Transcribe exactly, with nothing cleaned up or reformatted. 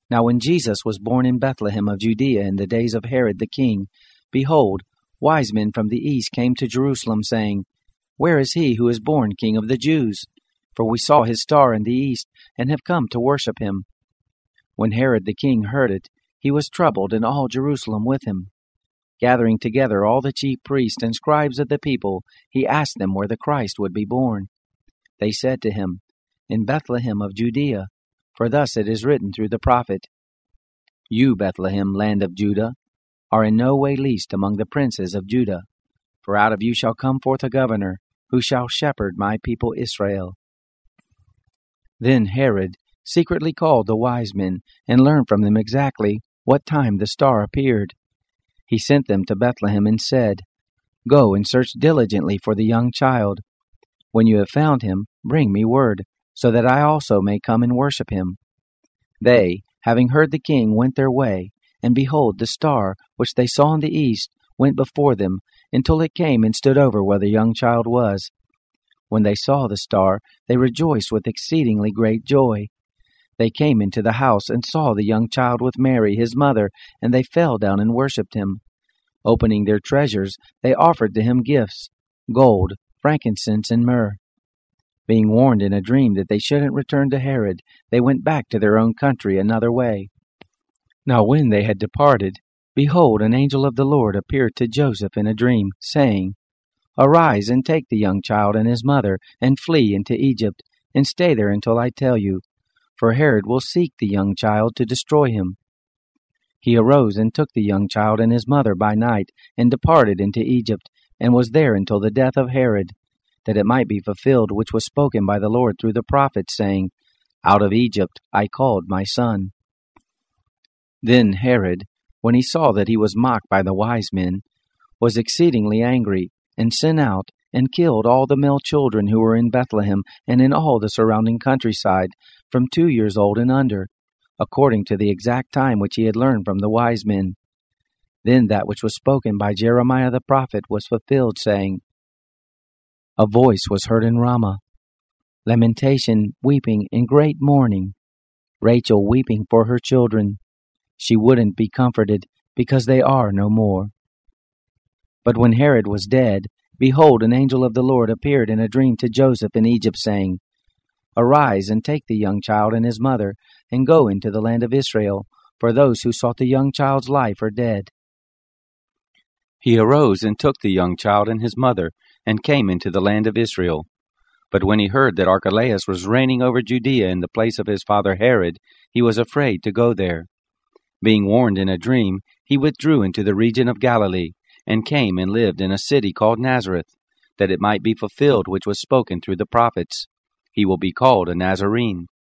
Now when Jesus was born in Bethlehem of Judea in the days of Herod the king, behold, wise men from the east came to Jerusalem, saying, Where is he who is born King of the Jews? For we saw his star in the east, and have come to worship him. When Herod the king heard it, he was troubled, and all Jerusalem with him. Gathering together all the chief priests and scribes of the people, he asked them where the Christ would be born. They said to him, In Bethlehem of Judea, for thus it is written through the prophet, You, Bethlehem, land of Judah, are in no way least among the princes of Judah, for out of you shall come forth a governor, who shall shepherd my people Israel. Then Herod secretly called the wise men, and learned from them exactly what time the star appeared. He sent them to Bethlehem and said, Go and search diligently for the young child. When you have found him, bring me word, so that I also may come and worship him. They, having heard the king, went their way, and behold, the star, which they saw in the east, went before them, until it came and stood over where the young child was. When they saw the star, they rejoiced with exceedingly great joy. They came into the house and saw the young child with Mary, his mother, and they fell down and worshipped him. Opening their treasures, they offered to him gifts, gold, frankincense, and myrrh. Being warned in a dream that they shouldn't return to Herod, they went back to their own country another way. Now when they had departed, behold, an angel of the Lord appeared to Joseph in a dream, saying, Arise and take the young child and his mother, and flee into Egypt, and stay there until I tell you, for Herod will seek the young child to destroy him. He arose and took the young child and his mother by night, and departed into Egypt, and was there until the death of Herod, that it might be fulfilled which was spoken by the Lord through the prophet, saying, Out of Egypt I called my son. Then Herod, when he saw that he was mocked by the wise men, was exceedingly angry, and sent out, and killed all the male children who were in Bethlehem, and in all the surrounding countryside, from two years old and under, according to the exact time which he had learned from the wise men. Then that which was spoken by Jeremiah the prophet was fulfilled, saying, A voice was heard in Ramah, lamentation, weeping, and great mourning, Rachel weeping for her children. She wouldn't be comforted, because they are no more. But when Herod was dead, behold, an angel of the Lord appeared in a dream to Joseph in Egypt, saying, Arise and take the young child and his mother, and go into the land of Israel, for those who sought the young child's life are dead. He arose and took the young child and his mother, and came into the land of Israel. But when he heard that Archelaus was reigning over Judea in the place of his father Herod, he was afraid to go there. Being warned in a dream, he withdrew into the region of Galilee, and came and lived in a city called Nazareth, that it might be fulfilled which was spoken through the prophets, He will be called a Nazarene.